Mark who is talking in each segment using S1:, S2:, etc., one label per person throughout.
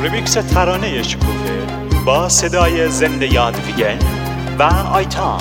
S1: ریمیکس ترانه شکوفه با صدای زنده یادویگن و آیتان.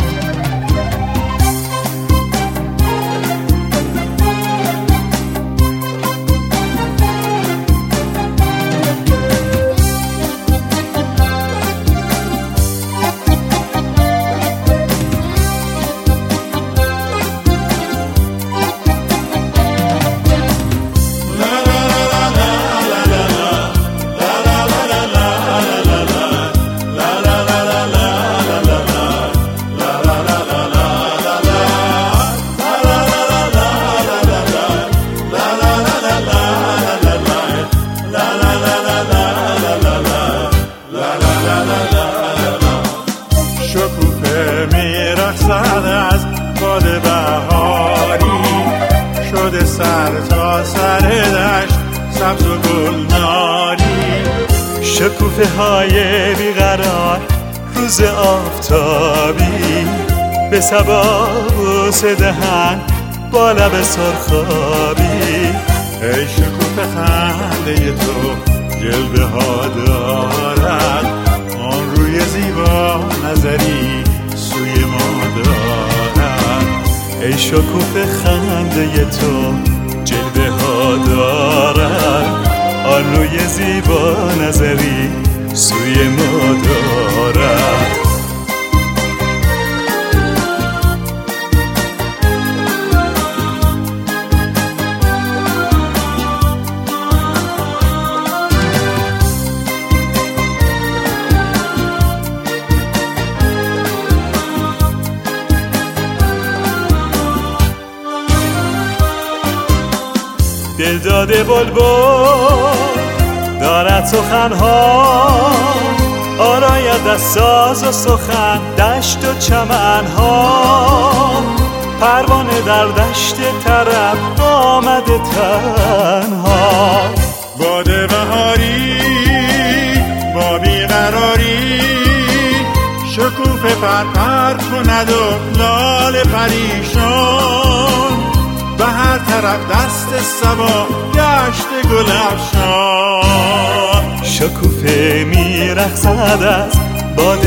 S2: شکوفه میرقصد از باد بهاری، شده سر تا سر دشت سبز و گلناری.
S1: شکوفه های بیقرار روز آفتابی، به صبا بوسه دهن با لب سرخابی.
S2: ای شکوفه خنده تو جلوه ها دارد، آن روی زیبا نظری سوی ما دارد.
S1: ای شکوفه خنده تو جلوه ها دارد، آن روی زیبا نظری سوی ما دارد. دل داده بلبل دارد سخنها، آراید از ساز و سخن دشت و چمنها. پروانه در دشت طرب آمده تنها.
S2: باد بهاری با بیقراری، شکوفه پر کند و لاله پریشان. به هر طرف دست صبا گشت گل افشان.
S1: شکوفه میرقصد از باد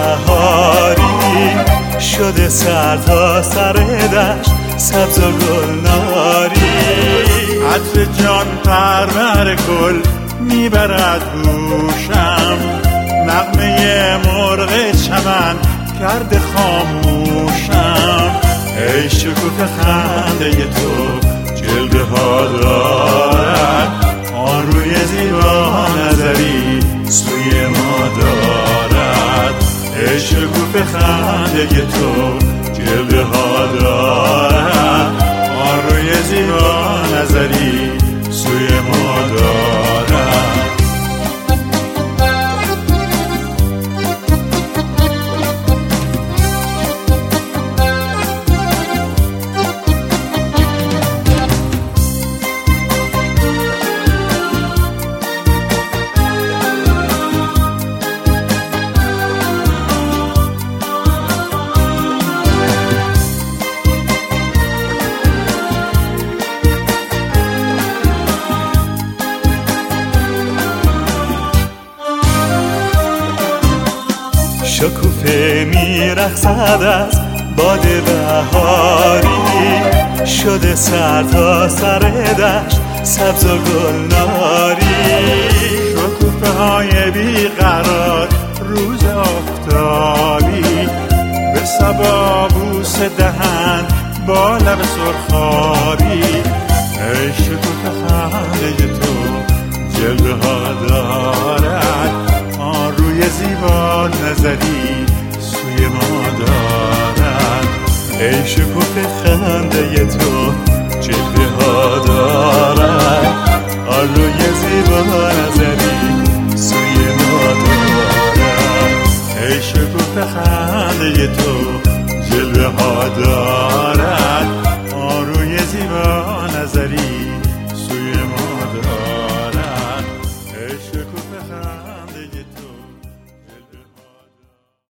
S1: بهاری، شده سر تا سر دشت سبز و گلناری.
S2: عطر جان پرور گل میبرد گوشم، نغمه مرغ چمن کرده خاموشم. ای شکوفه خنده تو جلوه ها دارد، آن روی زیبا نظری سوی ما دارد. ای شکوفه خنده تو جلوه ها دارد، آن روی زیبا نظری سوی ما دارد.
S1: شکوفه میرقصد از باد بهاری، شده سر تا سر دشت سبز و گلناری.
S2: شکوفه های بیقرار روز آفتابی، به صبا بوسه دهن با لب سرخابی. ای شکوفه خنده تو جلوه ها دارد، آن روی زیبا نظری سوی ما دارد.
S1: ای شکوفه خنده تو جلوه ها دارد، آن روی زیبا نظری سوی ما دارد.
S2: ای شکوفه خنده تو جلوه ها دارد،